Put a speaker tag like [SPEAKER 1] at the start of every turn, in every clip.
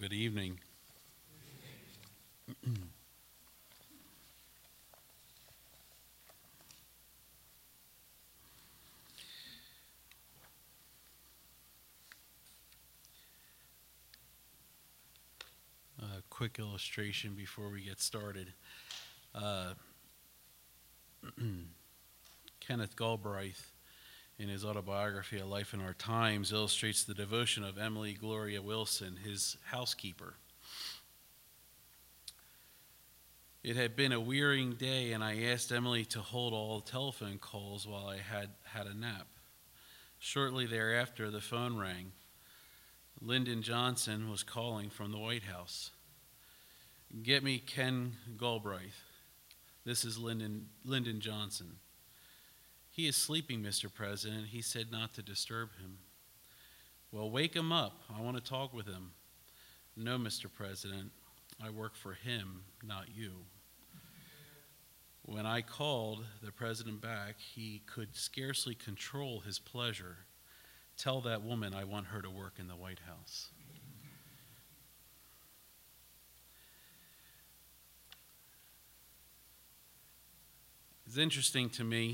[SPEAKER 1] Good evening. A quick illustration before we get started. Kenneth Galbraith, in his autobiography, A Life in Our Times, illustrates the devotion of Emily Gloria Wilson, his housekeeper. It had been a wearying day, and I asked Emily to hold all telephone calls while I had a nap. Shortly thereafter, the phone rang. Lyndon Johnson was calling from the White House. "Get me Ken Galbraith. This is Lyndon Johnson." "He is sleeping, Mr. President. He said not to disturb him." "Well, wake him up. I want to talk with him." "No, Mr. President. I work for him, not you." When I called the president back, he could scarcely control his pleasure. "Tell that woman I want her to work in the White House." It's interesting to me,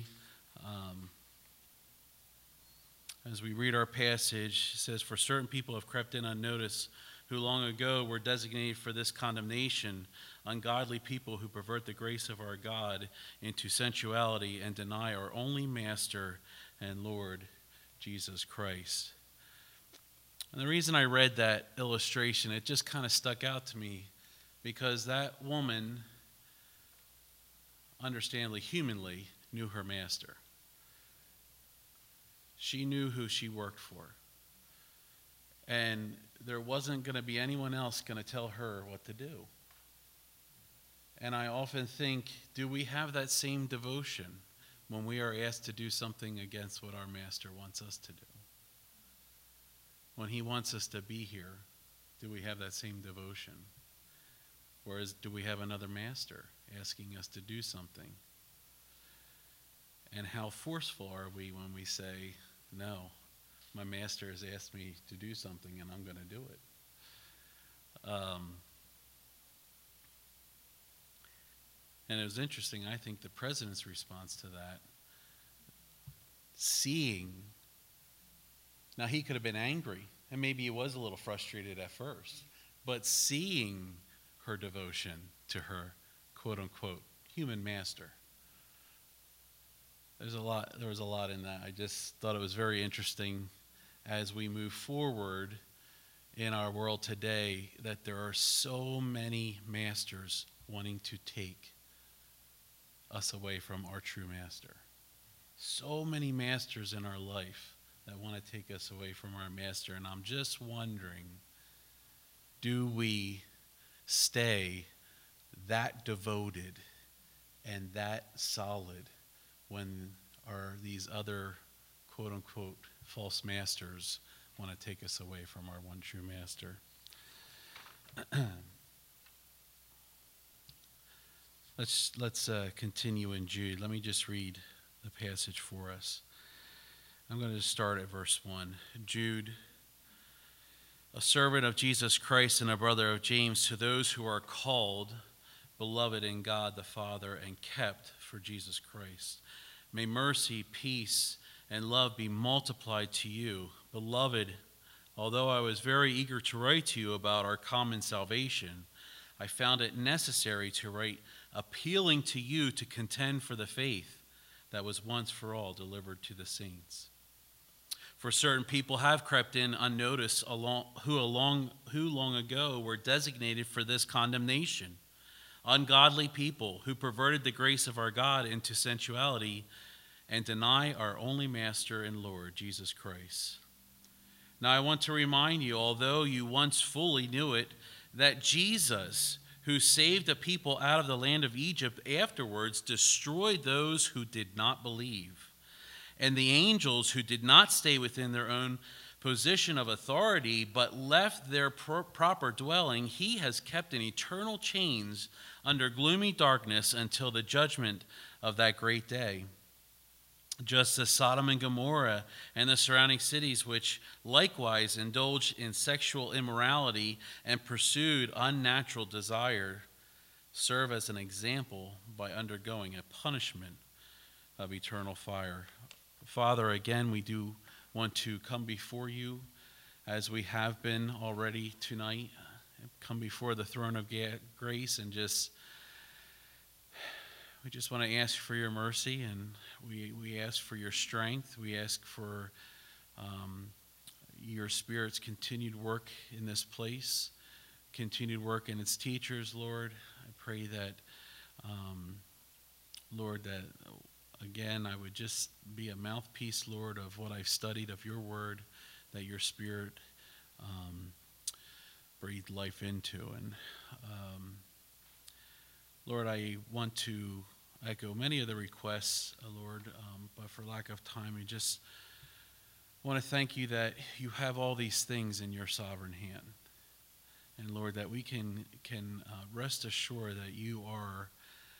[SPEAKER 1] as we read our passage, it says, "For certain people have crept in unnoticed, who long ago were designated for this condemnation, ungodly people who pervert the grace of our God into sensuality and deny our only Master and Lord, Jesus Christ." And the reason I read that illustration, it just kind of stuck out to me, because that woman, understandably, humanly, knew her master. She knew who she worked for. And there wasn't going to be anyone else going to tell her what to do. And I often think, do we have that same devotion when we are asked to do something against what our master wants us to do? When he wants us to be here, do we have that same devotion? Whereas, do we have another master asking us to do something? And how forceful are we when we say, "No, my master has asked me to do something and I'm going to do it"? And it was interesting, I think, the president's response to that. Seeing, now he could have been angry, and maybe he was a little frustrated at first, but seeing her devotion to her, quote unquote, human master. There was a lot in that. I just thought it was very interesting as we move forward in our world today, that there are so many masters wanting to take us away from our true master. So many masters in our life that want to take us away from our master. And I'm just wondering, do we stay that devoted and that solid when these other, quote unquote, false masters want to take us away from our one true master? Let's continue in Jude. Let me just read the passage for us. I'm going to start at verse 1. Jude, a servant of Jesus Christ and a brother of James, to those who are called, beloved in God the Father, and kept for Jesus Christ. May mercy, peace, and love be multiplied to you. Beloved, although I was very eager to write to you about our common salvation, I found it necessary to write appealing to you to contend for the faith that was once for all delivered to the saints. For certain people have crept in unnoticed who long ago were designated for this condemnation. Ungodly people who perverted the grace of our God into sensuality and deny our only Master and Lord, Jesus Christ. Now I want to remind you, although you once fully knew it, that Jesus, who saved a people out of the land of Egypt, afterwards destroyed those who did not believe. And the angels who did not stay within their own position of authority, but left their proper dwelling, he has kept in eternal chains under gloomy darkness until the judgment of that great day. just as Sodom and Gomorrah and the surrounding cities, which likewise indulged in sexual immorality and pursued unnatural desire, serve as an example by undergoing a punishment of eternal fire. Father, again, we do want to come before you as we have been already tonight. Come before the throne of grace and we just want to ask for your mercy, and we ask for your strength. We ask for your Spirit's continued work in this place, continued work in its teachers, Lord. I pray that, Lord, that again I would just be a mouthpiece, Lord, of what I've studied of your word, that your Spirit breathed life into. And Lord, I want to echo many of the requests, Lord, but for lack of time, I just want to thank you that you have all these things in your sovereign hand. And Lord, that we can rest assured that you are,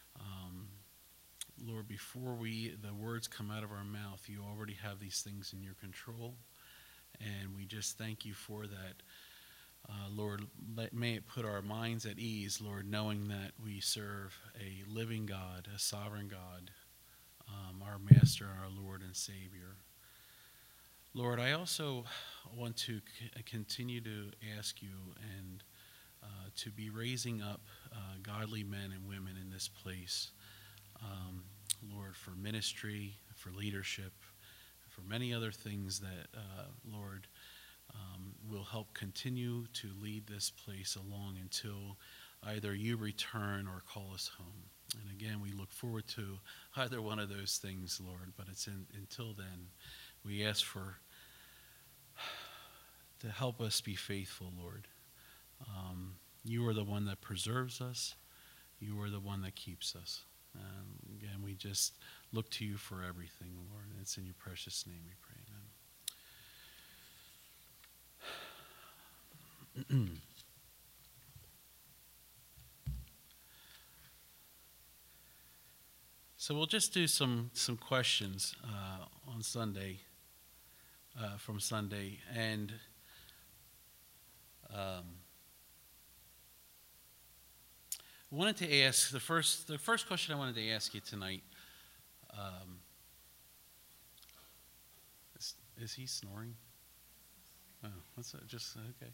[SPEAKER 1] Lord, before the words come out of our mouth, you already have these things in your control. And we just thank you for that. Lord, may it put our minds at ease, Lord, knowing that we serve a living God, a sovereign God, our Master, our Lord and Savior. Lord, I also want to continue to ask you and to be raising up godly men and women in this place, Lord, for ministry, for leadership, for many other things that, Lord, will help continue to lead this place along until either you return or call us home. And again, we look forward to either one of those things, Lord, but until then, we ask to help us be faithful, Lord. You are the one that preserves us. You are the one that keeps us. Again, we just look to you for everything, Lord. And it's in your precious name we pray. Amen. So we'll just do some questions on Sunday, from Sunday, and I wanted to ask the first question I wanted to ask you tonight. Is he snoring? Oh, what's that? Just okay.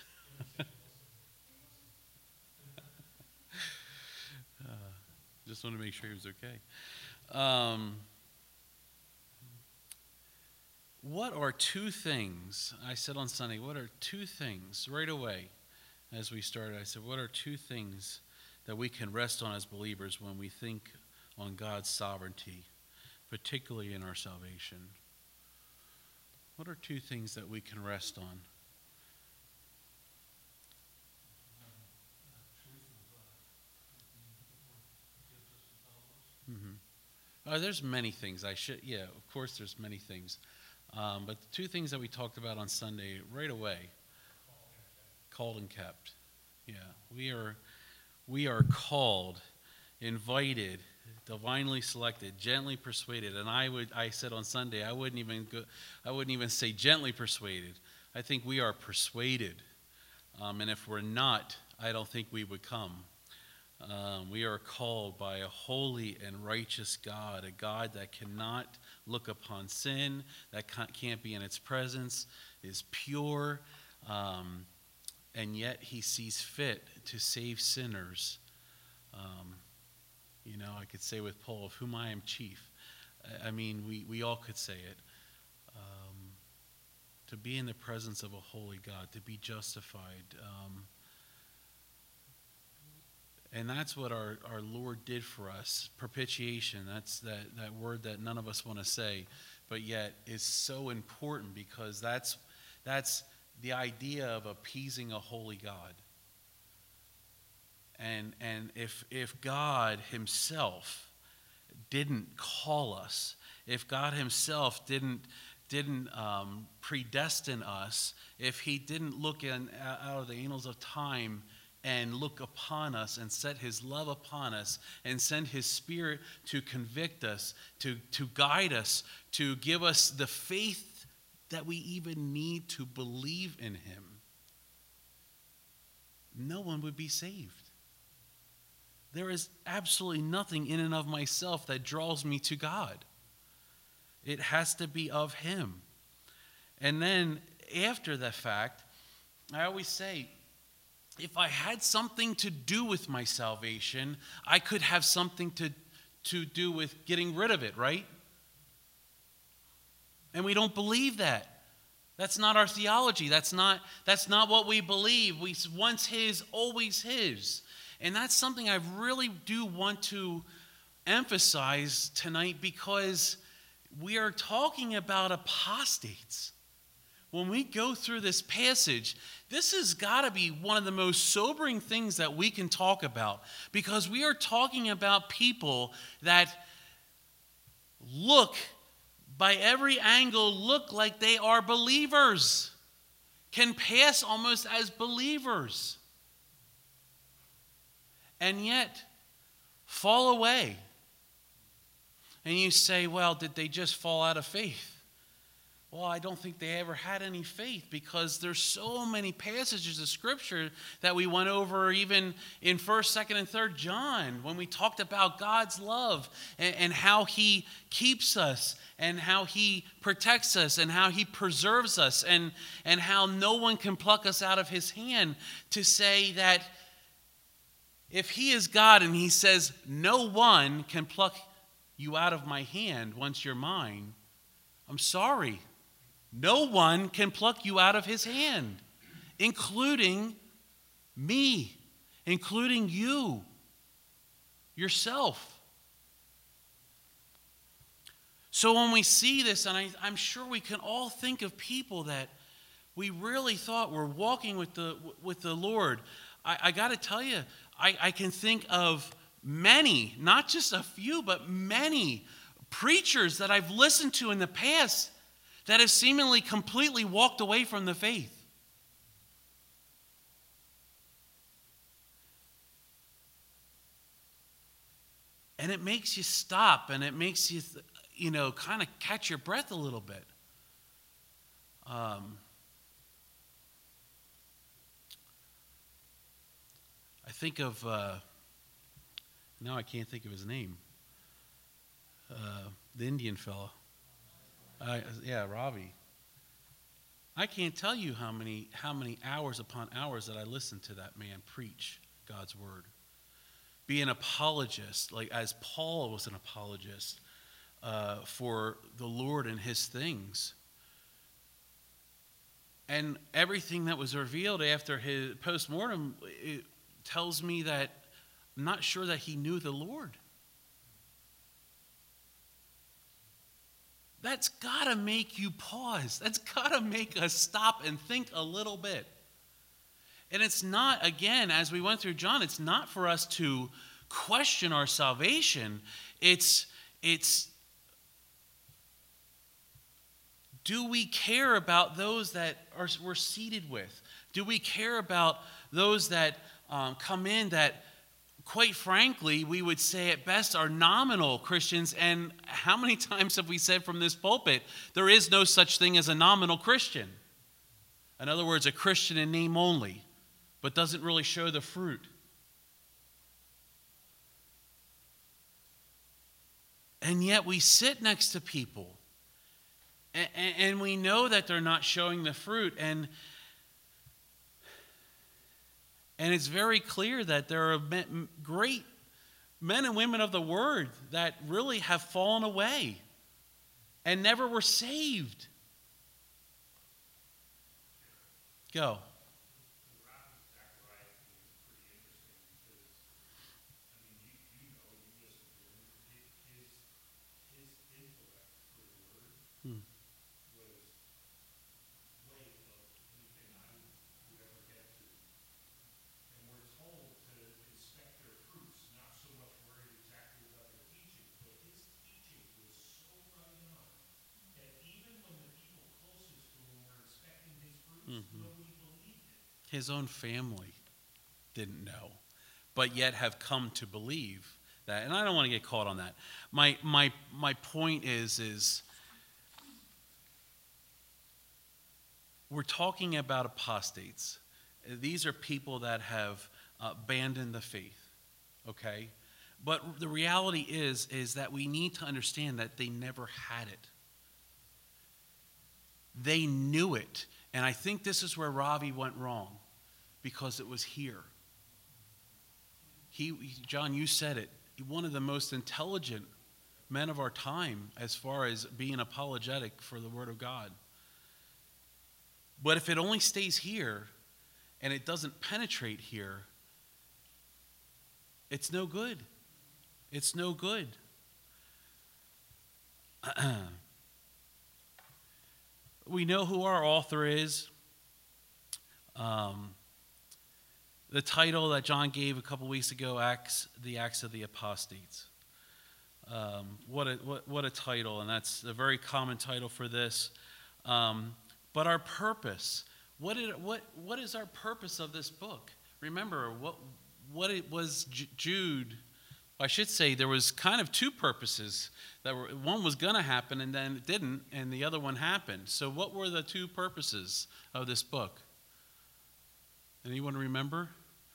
[SPEAKER 1] Just want to make sure he was okay. What are two things, I said on Sunday, what are two things, right away as we started, I said, what are two things that we can rest on as believers when we think on God's sovereignty, particularly in our salvation? What are two things that we can rest on? Mm-hmm. There's many things. Of course there's many things. But the two things that we talked about on Sunday right away, called and kept. Yeah, we are called, invited, divinely selected, gently persuaded. And I said on Sunday, I wouldn't even say gently persuaded. I think we are persuaded. And if we're not, I don't think we would come. We are called by a holy and righteous God, a God that cannot look upon sin, that can't be in its presence, is pure, and yet he sees fit to save sinners. I could say with Paul, of whom I am chief. I mean, we all could say it. To be in the presence of a holy God, to be justified. And that's what our Lord did for us. Propitiation, that's that word that none of us want to say, but yet is so important because that's the idea of appeasing a holy God. And if God himself didn't call us, if God himself didn't predestine us, if he didn't look out of the annals of time and look upon us and set his love upon us and send his Spirit to convict us, to guide us, to give us the faith that we even need to believe in him, no one would be saved. There is absolutely nothing in and of myself that draws me to God. It has to be of him. And then after the fact, I always say, if I had something to do with my salvation, I could have something to do with getting rid of it, right? And we don't believe that. That's not our theology. That's not what we believe. We once his, always his. And that's something I really do want to emphasize tonight, because we are talking about apostates. When we go through this passage, this has got to be one of the most sobering things that we can talk about, because we are talking about people that by every angle, look like they are believers, can pass almost as believers, and yet fall away. And you say, well, did they just fall out of faith? Well, I don't think they ever had any faith, because there's so many passages of Scripture that we went over even in 1st, 2nd, and 3rd John, when we talked about God's love and how he keeps us and how he protects us and how he preserves us and how no one can pluck us out of his hand, to say that if he is God and he says, no one can pluck you out of my hand once you're mine, I'm sorry. No one can pluck you out of his hand, including me, including you, yourself. So when we see this, and I'm sure we can all think of people that we really thought were walking with the Lord. I got to tell you, I can think of many, not just a few, but many preachers that I've listened to in the past that have seemingly completely walked away from the faith. And it makes you stop, and it makes you, kind of catch your breath a little bit. I think of, now I can't think of his name, the Indian fellow. Ravi. I can't tell you how many hours upon hours that I listened to that man preach God's word. Be an apologist, like as Paul was an apologist for the Lord and his things. And everything that was revealed after his postmortem, it tells me that I'm not sure that he knew the Lord. That's got to make you pause. That's got to make us stop and think a little bit. And it's not, again, as we went through John, it's not for us to question our salvation. It's do we care about those that we're seated with? Do we care about those that come in that, quite frankly, we would say at best are nominal Christians? And how many times have we said from this pulpit, there is no such thing as a nominal Christian? In other words, a Christian in name only, but doesn't really show the fruit. And yet we sit next to people, and we know that they're not showing the fruit, and it's very clear that there are great men and women of the Word that really have fallen away and never were saved. Go. His own family. didn't know, but yet have come to believe that. And I don't want to get caught on that. My point is we're talking about apostates. These are people that have abandoned the faith, okay? But the reality is that we need to understand that they never had it. They knew it. And I think this is where Ravi went wrong, because it was here. John, you said it. One of the most intelligent men of our time as far as being apologetic for the Word of God. But if it only stays here and it doesn't penetrate here, it's no good. It's no good. We know who our author is. The title that John gave a couple weeks ago, The Acts of the Apostates. What a title, and that's a very common title for this. But our purpose, what is our purpose of this book? Remember, what it was Jude, I should say there was kind of two purposes. One was going to happen and then it didn't, and the other one happened. So what were the two purposes of this book? Anyone remember?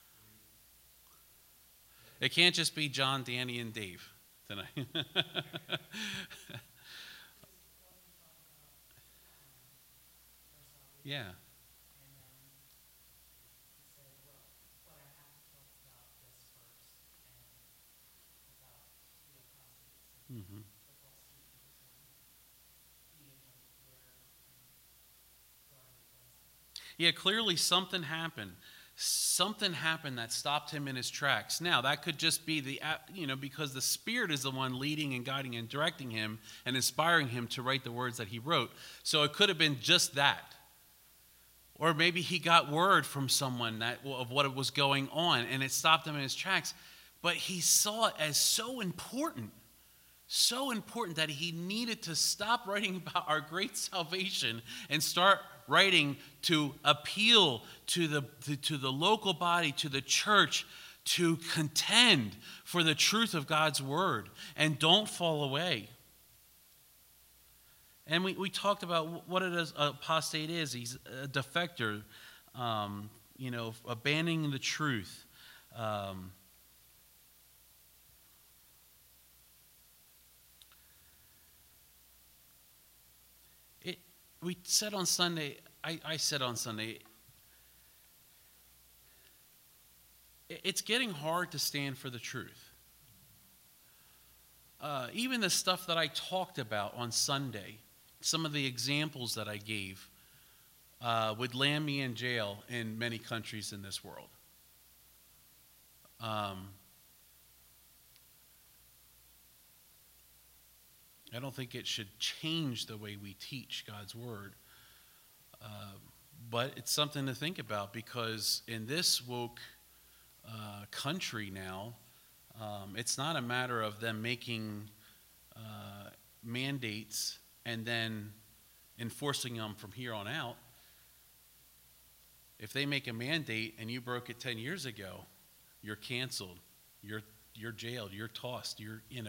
[SPEAKER 1] It can't just be John, Danny, and Dave tonight. Yeah. Mm-hmm. Yeah, clearly something happened. Something happened that stopped him in his tracks. Now, that could just be because the Spirit is the one leading and guiding and directing him and inspiring him to write the words that he wrote. So it could have been just that. Or maybe he got word from someone of what was going on and it stopped him in his tracks. But he saw it as so important that he needed to stop writing about our great salvation and start writing to appeal to the local body, to the church, to contend for the truth of God's word and don't fall away. And we talked about what an apostate is. He's a defector, abandoning the truth. We said on Sunday, I said on Sunday, it's getting hard to stand for the truth. Even the stuff that I talked about on Sunday, some of the examples that I gave, would land me in jail in many countries in this world. I don't think it should change the way we teach God's word. But it's something to think about, because in this woke country now, it's not a matter of them making mandates and then enforcing them from here on out. If they make a mandate and you broke it 10 years ago, you're canceled, you're jailed, you're tossed,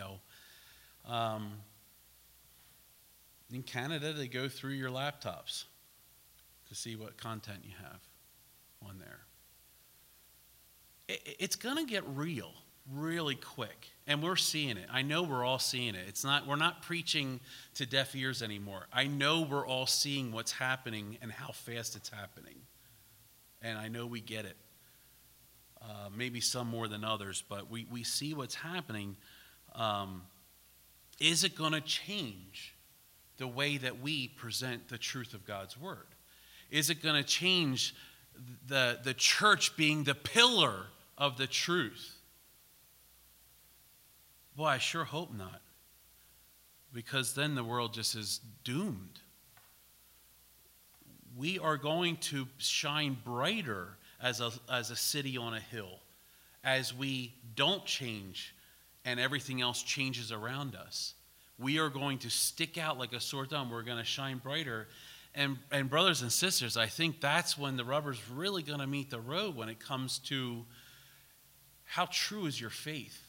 [SPEAKER 1] in Canada, they go through your laptops to see what content you have on there. It's going to get real really quick, and we're seeing it. I know we're all seeing it. We're not preaching to deaf ears anymore. I know we're all seeing what's happening and how fast it's happening, and I know we get it. Maybe some more than others, but we see what's happening. Is it going to change the way that we present the truth of God's word? Is it going to change the church being the pillar of the truth? Boy, I sure hope not, because then the world just is doomed. We are going to shine brighter as a city on a hill as we don't change and everything else changes around us. We are going to stick out like a sore thumb. We're going to shine brighter. And brothers and sisters, I think that's when the rubber's really going to meet the road when it comes to how true is your faith?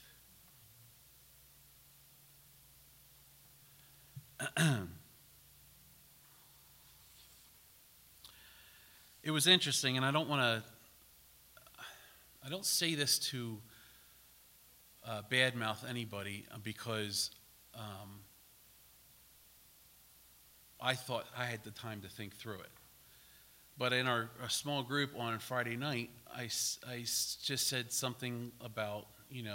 [SPEAKER 1] It was interesting, and I don't say this to badmouth anybody, because I thought I had the time to think through it. But in our small group on Friday night, I just said something about,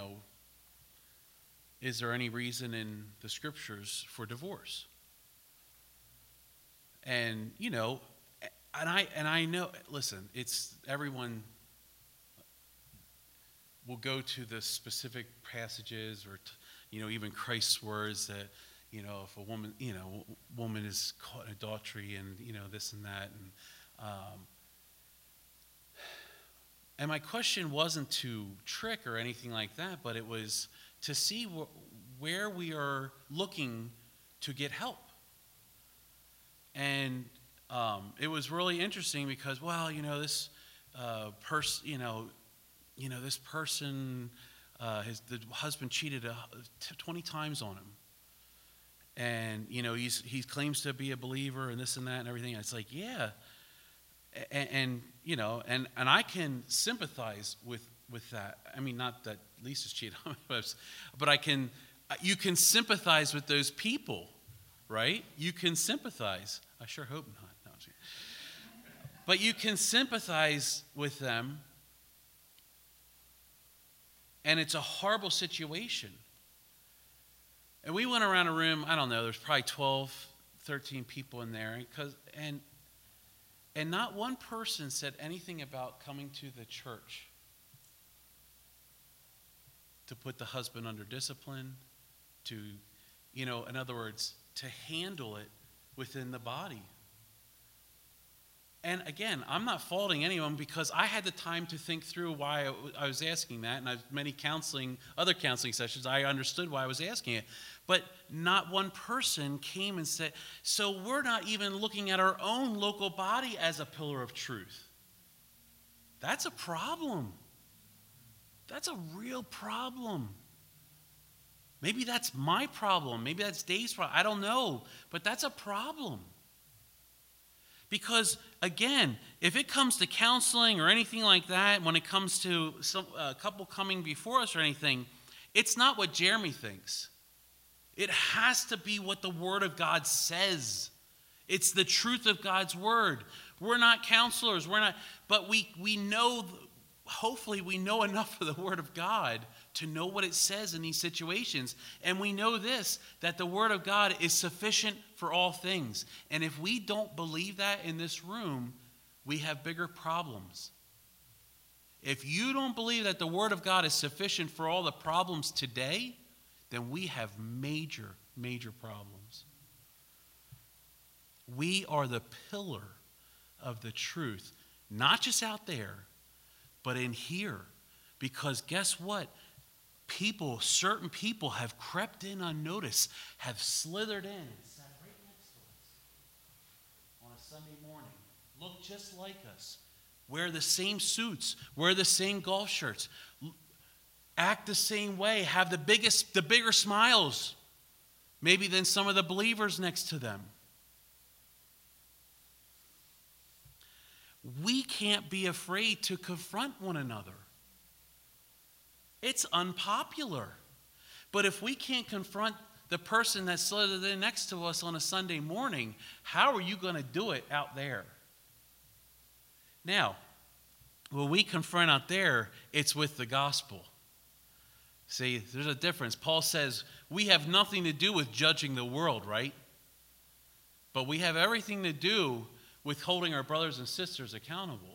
[SPEAKER 1] is there any reason in the scriptures for divorce? And, and I know, listen, it's everyone will go to the specific passages or, even Christ's words that, if a woman is caught in adultery and, this and that. And my question wasn't to trick or anything like that, but it was to see where we are looking to get help. And it was really interesting because, this person, this person, the husband cheated 20 times on him. And, he claims to be a believer and this and that and everything. And it's like, yeah. And I can sympathize with that. I mean, not that Lisa's cheated on me, but you can sympathize with those people, right? You can sympathize. I sure hope not. No, but you can sympathize with them. And it's a horrible situation. And we went around a room, I don't know, there's probably 12, 13 people in there. And not one person said anything about coming to the church to put the husband under discipline, to, in other words, to handle it within the body. And again, I'm not faulting anyone because I had the time to think through why I was asking that. And I've many other counseling sessions, I understood why I was asking it. But not one person came and said, so we're not even looking at our own local body as a pillar of truth. That's a problem. That's a real problem. Maybe that's my problem. Maybe that's Dave's problem. I don't know. But that's a problem. Because, again, if it comes to counseling or anything like that, when it comes to a couple coming before us or anything, it's not what Jeremy thinks. It has to be what the Word of God says. It's the truth of God's Word. We're not counselors. But we know, hopefully we know enough of the Word of God to know what it says in these situations. And we know this, that the Word of God is sufficient for all things. And if we don't believe that in this room, we have bigger problems. If you don't believe that the Word of God is sufficient for all the problems today, then we have major, major problems. We are the pillar of the truth, not just out there, but in here. Because guess what? Certain people have crept in unnoticed, have slithered in and sat right next to us on a Sunday morning, look just like us, wear the same suits, wear the same golf shirts, act the same way, have the bigger smiles, maybe than some of the believers next to them. We can't be afraid to confront one another. It's unpopular. But if we can't confront the person that's slithered in next to us on a Sunday morning, how are you going to do it out there? Now, when we confront out there, it's with the gospel. See, there's a difference. Paul says we have nothing to do with judging the world, right? But we have everything to do with holding our brothers and sisters accountable.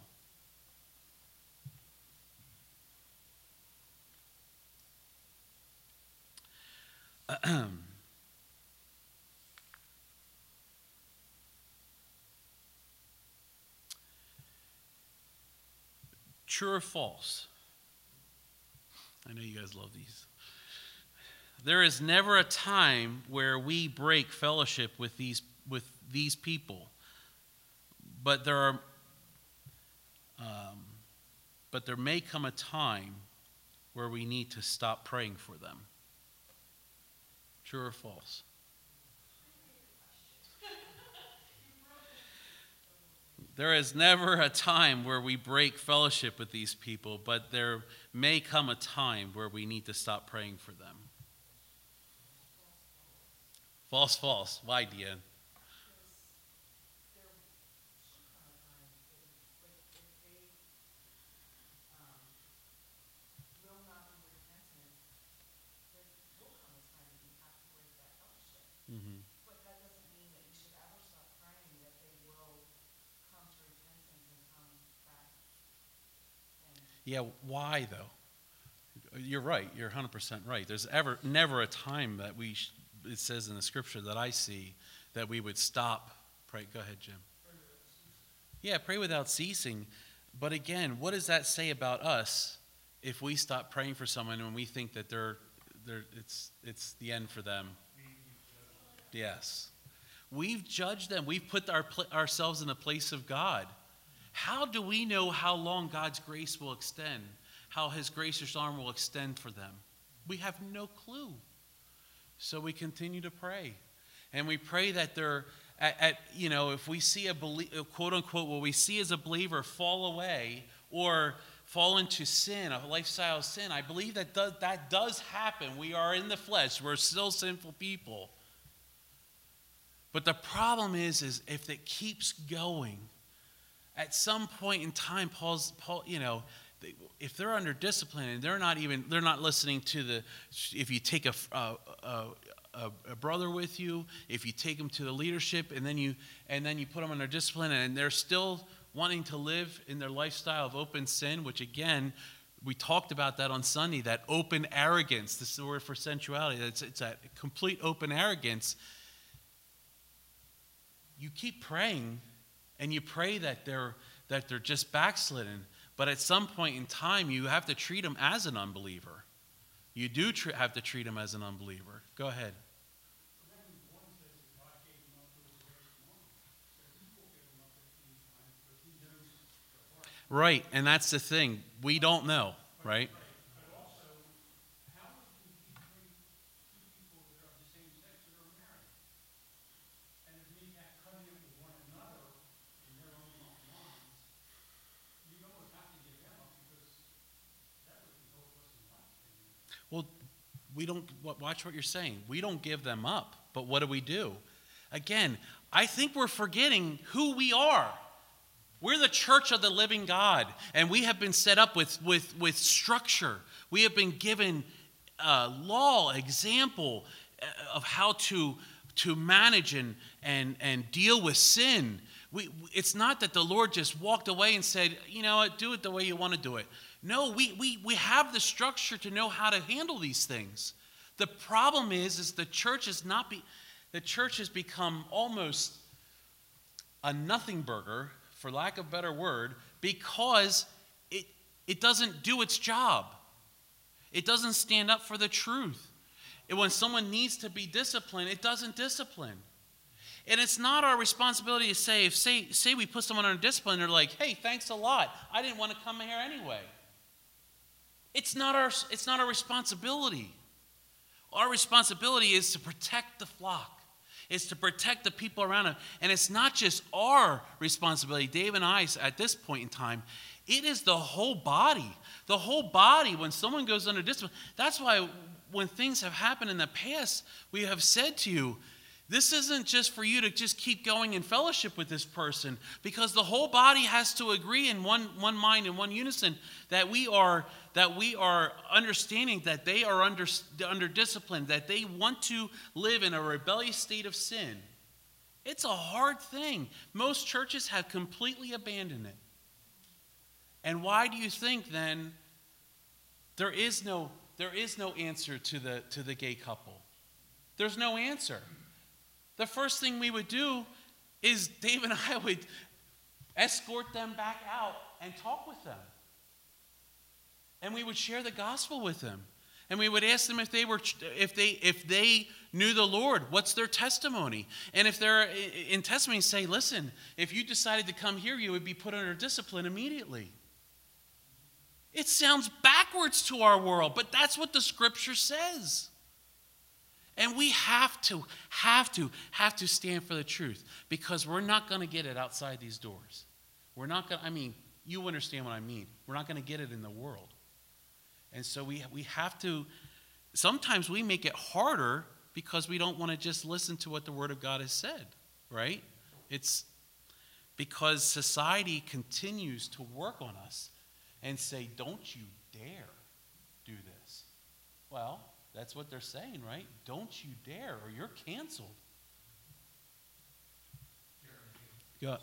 [SPEAKER 1] True or false? I know you guys love these. There is never a time where we break fellowship with these people, but there may come a time where we need to stop praying for them? True or false? There is never a time where we break fellowship with these people, but there may come a time where we need to stop praying for them. False, false. Why, Deanne? Mm-hmm. Yeah, why though? You're right. You're 100% right. There's never a time that it says in the scripture that I see that we would stop pray. Go ahead, Jim. Yeah, pray without ceasing. But again, what does that say about us if we stop praying for someone when we think that it's the end for them? Yes. We've judged them. We've put ourselves in the place of God. How do we know how long God's grace will extend? How his gracious arm will extend for them? We have no clue. So we continue to pray. And we pray that they're, if we see a quote unquote, what we see as a believer fall away or fall into sin, a lifestyle of sin, I believe that does happen. We are in the flesh. We're still sinful people. But the problem is if it keeps going, at some point in time, if they're under discipline and they're not listening to if you take a brother with you, if you take them to the leadership and then you put them under discipline and they're still wanting to live in their lifestyle of open sin, which again, we talked about that on Sunday, that open arrogance. This is the word for sensuality. It's a complete open arrogance. You keep praying. And you pray that they're just backslidden. But at some point in time, you have to treat them as an unbeliever. You do have to treat them as an unbeliever. Go ahead. Right, and that's the thing. We don't know, right? Well, we don't, watch what you're saying. We don't give them up, but what do? Again, I think we're forgetting who we are. We're the church of the living God, and we have been set up with structure. We have been given law, example of how to manage and deal with sin. It's not that the Lord just walked away and said, you know what, do it the way you want to do it. No, we have the structure to know how to handle these things. The problem is the church has become almost a nothing burger, for lack of a better word, because it doesn't do its job. It doesn't stand up for the truth. And when someone needs to be disciplined, it doesn't discipline. And it's not our responsibility to say, say we put someone under discipline, they're like, hey, thanks a lot. I didn't want to come here anyway. It's not our responsibility. Our responsibility is to protect the flock. It's to protect the people around us. And it's not just our responsibility, Dave and I, at this point in time. It is the whole body. The whole body, when someone goes under discipline. That's why when things have happened in the past, we have said to you, this isn't just for you to just keep going in fellowship with this person, because the whole body has to agree in one mind and one unison that we are understanding that they are under discipline, that they want to live in a rebellious state of sin. It's a hard thing. Most churches have completely abandoned it. And why do you think then there is no answer to the gay couple? There's no answer. The first thing we would do is Dave and I would escort them back out and talk with them. And we would share the gospel with them. And we would ask them if they knew the Lord, what's their testimony? And if they're in testimony, say, listen, if you decided to come here, you would be put under discipline immediately. It sounds backwards to our world, but that's what the scripture says. And we have to stand for the truth, because we're not going to get it outside these doors. We're not going to, you understand what I mean. We're not going to get it in the world. And so we have to, sometimes we make it harder because we don't want to just listen to what the Word of God has said, right? It's because society continues to work on us and say, don't you dare do this. Well, that's what they're saying, right? Don't you dare, or you're canceled. Yeah.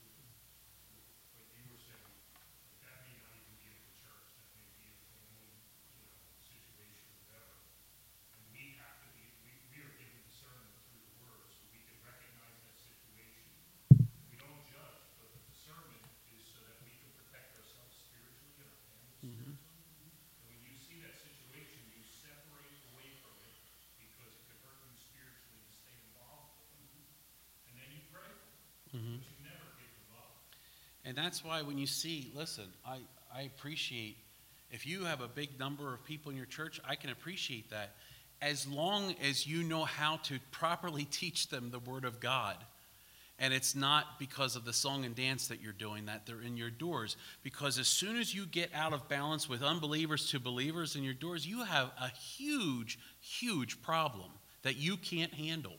[SPEAKER 1] And that's why when you see, listen, I appreciate, if you have a big number of people in your church, I can appreciate that, as long as you know how to properly teach them the Word of God. And it's not because of the song and dance that you're doing that they're in your doors. Because as soon as you get out of balance with unbelievers to believers in your doors, you have a huge, huge problem that you can't handle.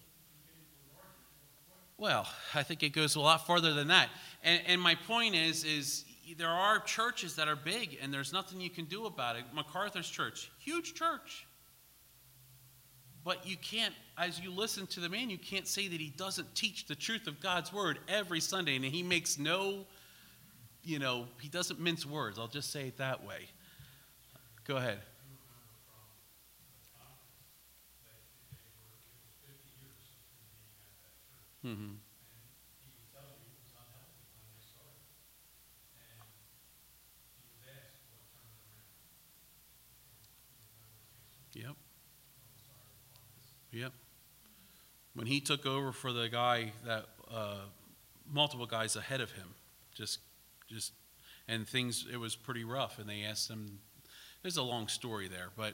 [SPEAKER 1] Well, I think it goes a lot farther than that. And my point is there are churches that are big and there's nothing you can do about it. MacArthur's church, huge church. But you can't, as you listen to the man, you can't say that he doesn't teach the truth of God's word every Sunday. And he makes no, he doesn't mince words. I'll just say it that way. Go ahead. Mm-hmm. And he would tell you it was unhealthy when they started. And he was asked what turned it around. Yep. When he took over for the guy that multiple guys ahead of him, and things, it was pretty rough. And they asked him, there's a long story there, but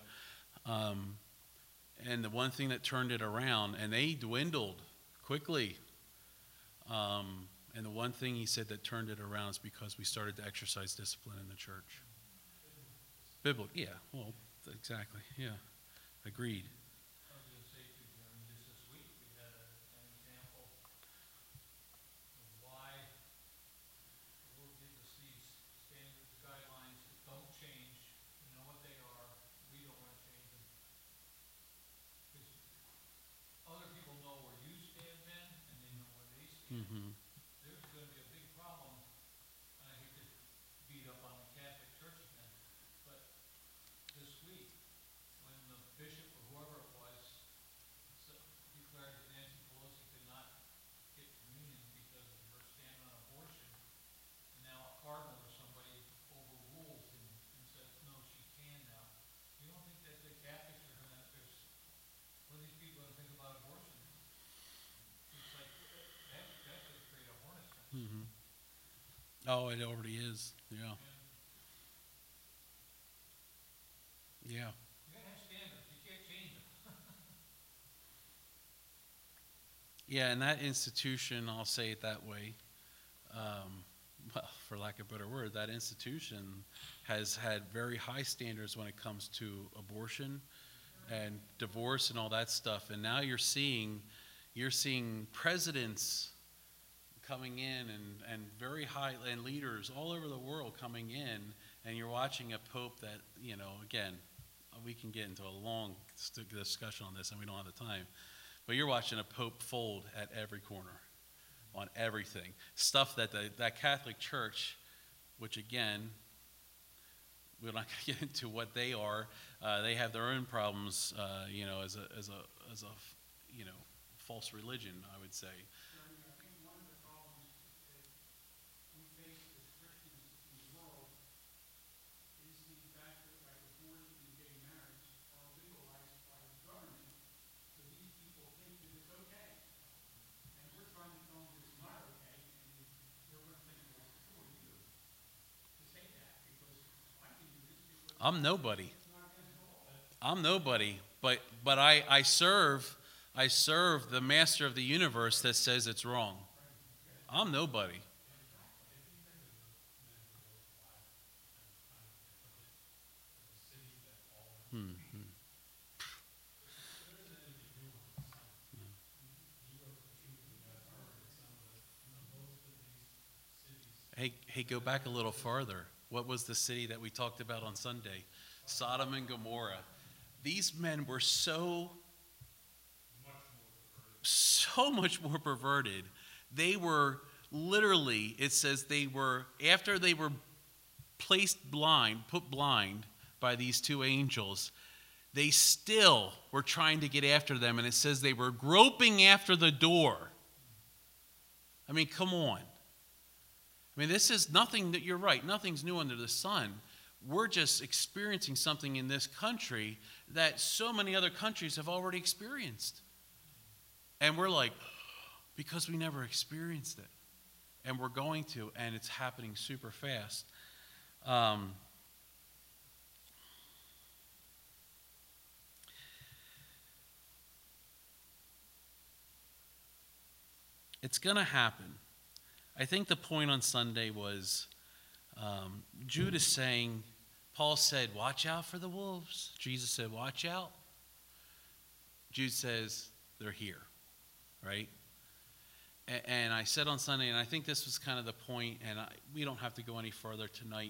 [SPEAKER 1] and the one thing that turned it around, and they dwindled quickly. And the one thing he said that turned it around is because we started to exercise discipline in the church. Biblical, yeah. Well, exactly. Yeah, agreed.
[SPEAKER 2] I was going to say to Jeremy, just this week we had an example of why the Lord gives us these standards, guidelines that don't change. We know what they are. We don't want to change them. Because other people know where you stand, Ben, and they know where they stand. Mm-hmm. There's going to be a big problem, and I hate to beat up on the Catholic Church again, but this week, when the bishop or whoever it was declared that Nancy Pelosi could not get communion because of her stand on abortion, and now a cardinal or somebody overrules and says, no, she can now. You don't think that the Catholics are going to, what are these people going to think about abortion? It's like, that's going to create a hornet's nest.
[SPEAKER 1] Mm-hmm. Oh, it already is. Yeah. Yeah.
[SPEAKER 2] You gotta have standards. You can't change them.
[SPEAKER 1] Yeah, and that institution, I'll say it that way, well, for lack of a better word, that institution has had very high standards when it comes to abortion and divorce and all that stuff. And now you're seeing presidents coming in and very high, and leaders all over the world coming in, and you're watching a pope that, again, we can get into a long discussion on this, and we don't have the time. But you're watching a pope fold at every corner, on everything. Stuff that that Catholic Church, which again, we're not going to get into what they are. They have their own problems, as a false religion, I would say. I'm nobody. I'm nobody. But I serve the master of the universe that says it's wrong. I'm nobody. Hmm. Hey, go back a little farther. What was the city that we talked about on Sunday? Sodom and Gomorrah. These men were so much more perverted. They were literally, it says they were, after they were put blind by these two angels, they still were trying to get after them. And it says they were groping after the door. I mean, come on. I mean, this is nothing that, you're right, nothing's new under the sun. We're just experiencing something in this country that so many other countries have already experienced. And we're like, because we never experienced it. And we're going to, and it's happening super fast. It's going to happen. I think the point on Sunday was Jude is saying, Paul said, watch out for the wolves. Jesus said, watch out. Jude says, they're here, right? And I said on Sunday, and I think this was kind of the point, and we don't have to go any further tonight.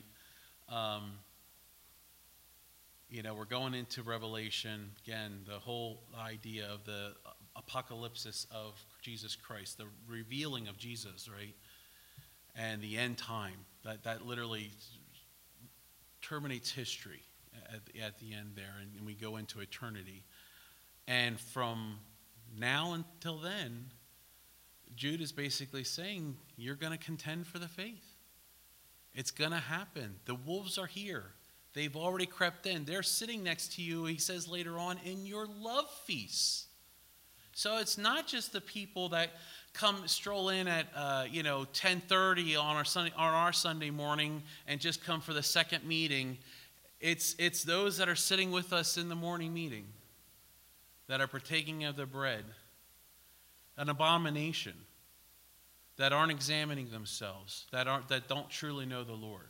[SPEAKER 1] We're going into Revelation. Again, the whole idea of the apocalypsis of Jesus Christ, the revealing of Jesus, right? And the end time, that literally terminates history at the end there, and we go into eternity. And from now until then, Jude is basically saying, you're going to contend for the faith. It's going to happen. The wolves are here. They've already crept in. They're sitting next to you, he says later on, in your love feasts. So it's not just the people that stroll in at 10:30 on our Sunday morning and just come for the second meeting. It's those that are sitting with us in the morning meeting that are partaking of the bread, an abomination, that aren't examining themselves, that don't truly know the Lord.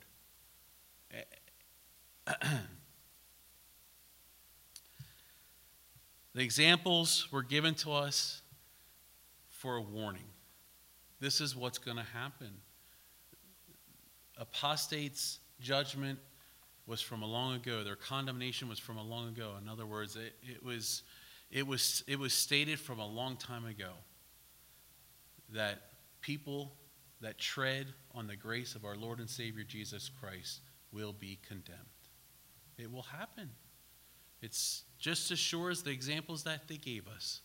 [SPEAKER 1] The examples were given to us for a warning. This is what's going to happen. Apostates' judgment was from a long ago. Their condemnation was from a long ago. In other words, it was stated from a long time ago that people that tread on the grace of our Lord and Savior Jesus Christ will be condemned. It will happen. It's just as sure as the examples that they gave us.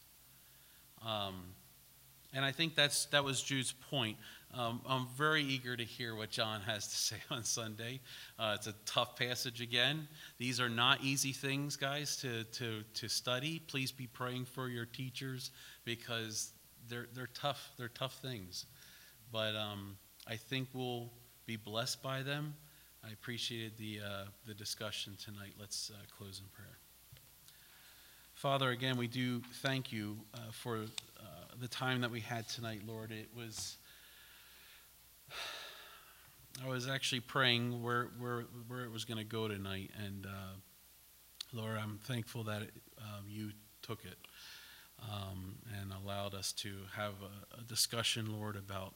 [SPEAKER 1] And I think that was Jude's point. I'm very eager to hear what John has to say on Sunday. It's a tough passage again. These are not easy things, guys, to study. Please be praying for your teachers because they're tough. They're tough things. But I think we'll be blessed by them. I appreciated the discussion tonight. Let's close in prayer. Father, again, we do thank you for the time that we had tonight, Lord. I was actually praying where it was going to go tonight, and Lord, I'm thankful that you took it and allowed us to have a discussion, Lord, about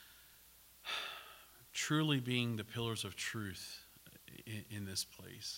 [SPEAKER 1] truly being the pillars of truth in this place.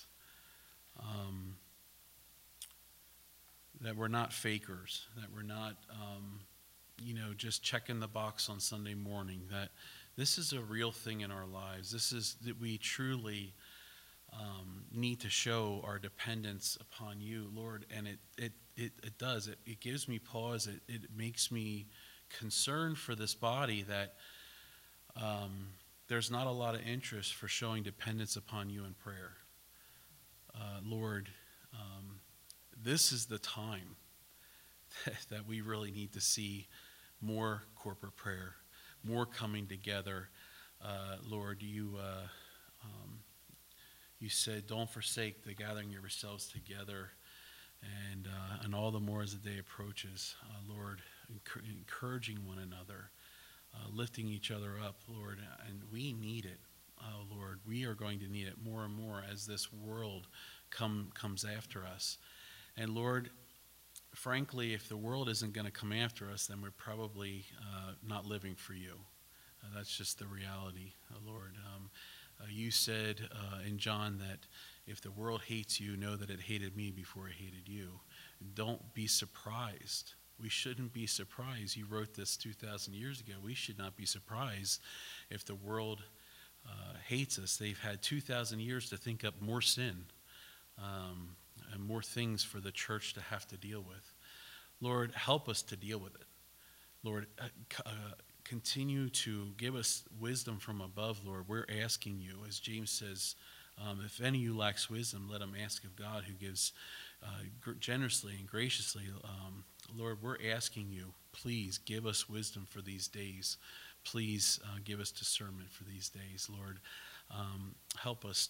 [SPEAKER 1] That we're not fakers, that we're not, just checking the box on Sunday morning, that this is a real thing in our lives. This is that we truly need to show our dependence upon you, Lord, and it does. It gives me pause. It makes me concerned for this body that there's not a lot of interest for showing dependence upon you in prayer. Lord, this is the time that we really need to see more corporate prayer, more coming together. Lord, You said, don't forsake the gathering of yourselves together, and all the more as the day approaches. Lord, encouraging one another, lifting each other up, Lord, and we need it. Lord, we are going to need it more and more as this world comes after us. And Lord, frankly, if the world isn't going to come after us, then we're probably not living for you. That's just the reality, Lord. You said in John that if the world hates you, know that it hated me before it hated you. Don't be surprised. We shouldn't be surprised. You wrote this 2,000 years ago. We should not be surprised if the world hates us. They've had 2,000 years to think up more sin and more things for the church to have to deal with. Lord, help us to deal with it. Lord, continue to give us wisdom from above, Lord. We're asking you, as James says, if any of you lacks wisdom, let him ask of God, who gives generously and graciously. Lord, we're asking you, please give us wisdom for these days. Please give us discernment for these days, Lord. Help us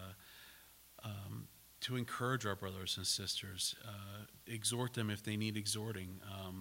[SPEAKER 1] to encourage our brothers and sisters, exhort them if they need exhorting.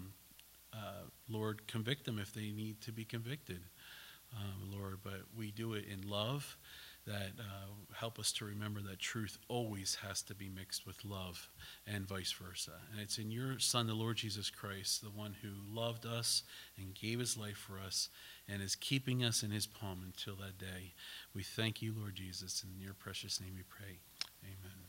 [SPEAKER 1] Lord, convict them if they need to be convicted, Lord. But we do it in love. That help us to remember that truth always has to be mixed with love, and vice versa. And it's in your Son, the Lord Jesus Christ, the one who loved us and gave his life for us and is keeping us in his palm until that day. We thank you, Lord Jesus. In your precious name we pray. Amen.